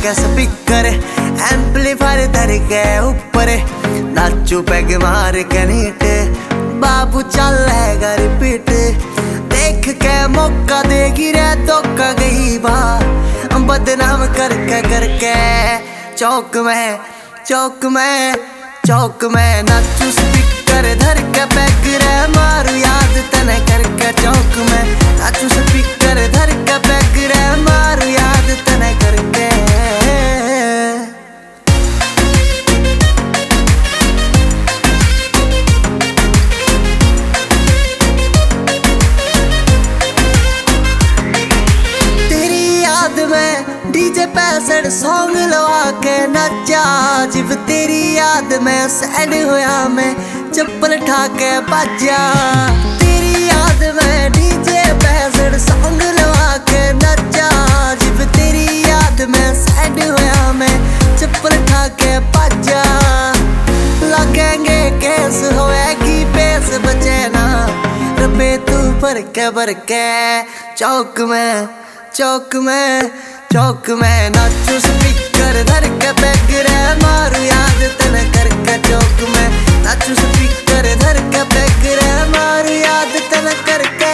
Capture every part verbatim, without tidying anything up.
के speaker amplifier धर के ऊपर नाचू पैग मार के नीट बाबू चल है घर पीट देख के मौका देगी रे तो का गई बा बदनाम करके करके चौक में चौक में चौक में नाचू स्पीकर धर के पैग रे मारू याद तने करके चौक में नाचू स्पीकर धर के पैग रे मारू याद तने करके डीजे पैसड़ सॉन्ग लवा के नचा जिब तेरी याद में सैड होया मैं चप्पल ठा के बाजा तेरी याद में डीजे पैसड़ सॉन्ग लवा के नचा जिब तेरी याद में सैड होया मैं चप्पल ठा के बाजा लगेंगे केस होएगी बेस बचे ना रबे तू भर के भर के चौक में चौक में चौक में नाचू स्पीकर धर के पैग रे मारू याद तने करके चौक में नाचू स्पीकर धर के पैग रे मारू याद तने करके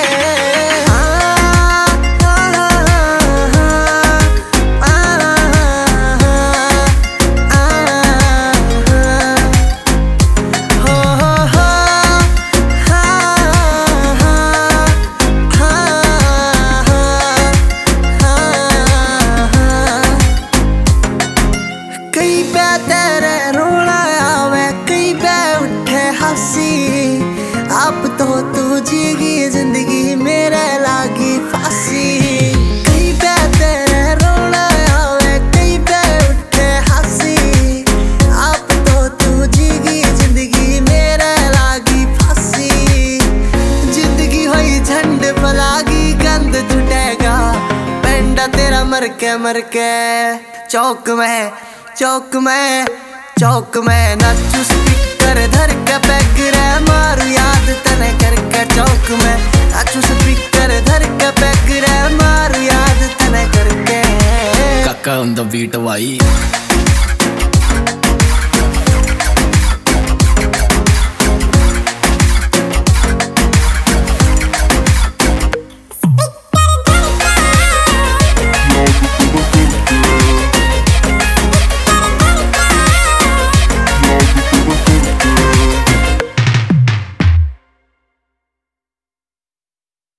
तेरे रोना आवे कई बे उठे हंसी अब तो तू जीगी जिंदगी मेरे लागी फांसी कई बे तेरे रोना आवे कई बे उठे हंसी अब तो तू जीगी जिंदगी मेरे लागी फांसी जिंदगी हुई झंड फलागी गंद छुटेगा पेंडा तेरा मर के मर के चौक में चौक में चौक में नाचू स्पीकर धर के पैग रे मारू याद तने करके चौक में नाचू स्पीकर धर के पैग रे मारू याद तने करके काका on the beat भाई।